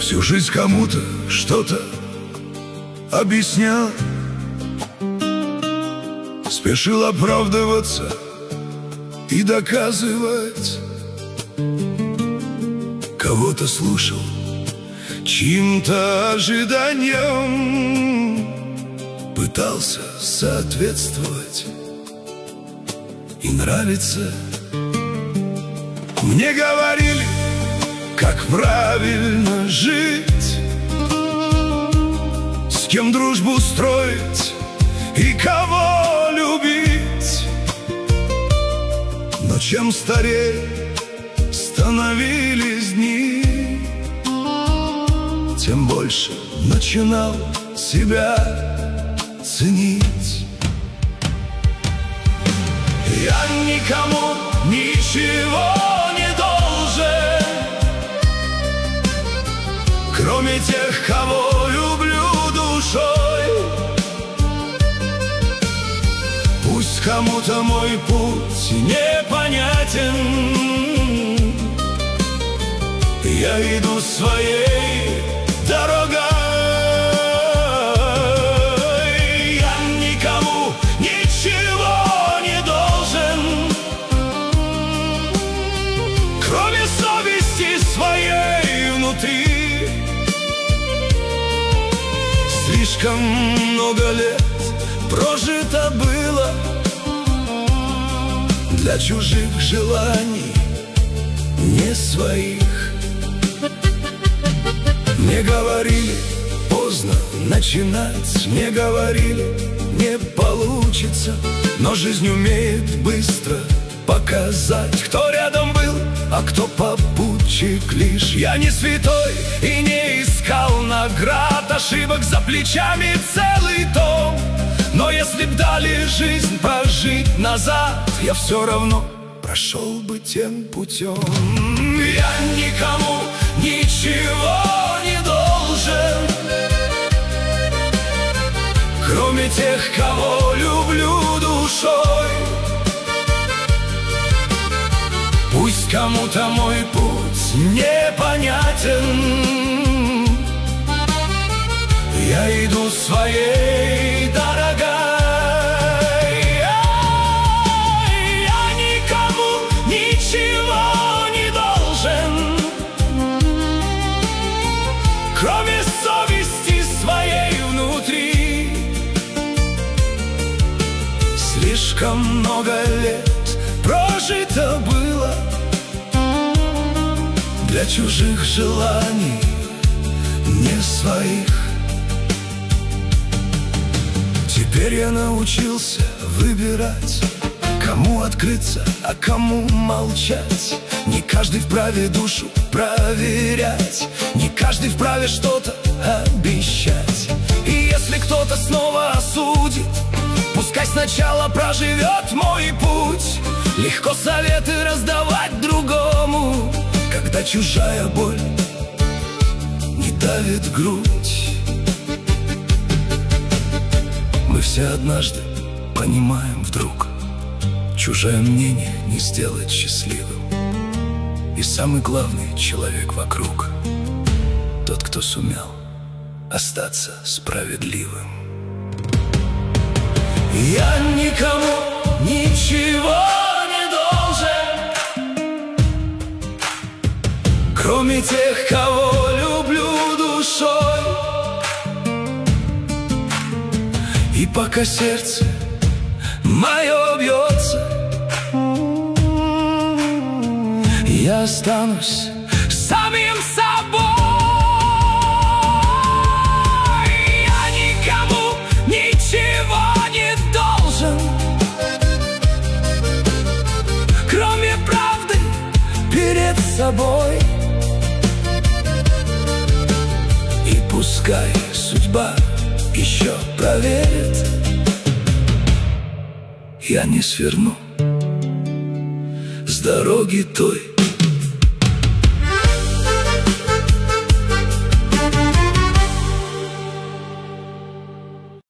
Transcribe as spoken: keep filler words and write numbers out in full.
Всю жизнь кому-то что-то объяснял, спешил оправдываться и доказывать. Кого-то слушал, чьим-то ожиданиям пытался соответствовать и нравится. Мне говорили, как правильно жить, с кем дружбу строить и кого любить. Но чем старее становились дни, тем больше начинал себя ценить. Я никому ничего не должен, кроме тех, кого люблю душой. Пусть кому-то мой путь непонятен, я иду своей дорогой. Я никому ничего не должен, кроме совести своей внутри. Слишком много лет прожито было для чужих желаний, не своих. Мне говорили, поздно начинать, мне говорили, не получится. Но жизнь умеет быстро показать, кто рядом был, а кто попутчик лишь. Я не святой и не искал наград, ошибок за плечами целый том. Но если б дали жизнь прожить назад, я все равно прошел бы тем путем. Я никому ничего не должен, кроме тех, кого люблю душой. Пусть кому-то мой путь непонятен, я иду своей дорогой. Я никому ничего не должен, кроме совести своей внутри. Слишком много лет прожито было для чужих желаний, не своих. Теперь я научился выбирать, кому открыться, а кому молчать. Не каждый вправе душу проверять, не каждый вправе что-то обещать. И если кто-то снова осудит, пускай сначала проживет мой путь. Легко советы раздавать другому, когда чужая боль не давит грудь. Мы все однажды понимаем вдруг, чужое мнение не сделает счастливым. И самый главный человек вокруг — тот, кто сумел остаться справедливым. Я никому ничего не должен, кроме тех, кого люблю душой. И пока сердце мое бьется, я останусь самим собой. Я никому ничего не должен, кроме правды перед собой. И пускай судьба еще проверит, я не сверну с дороги той,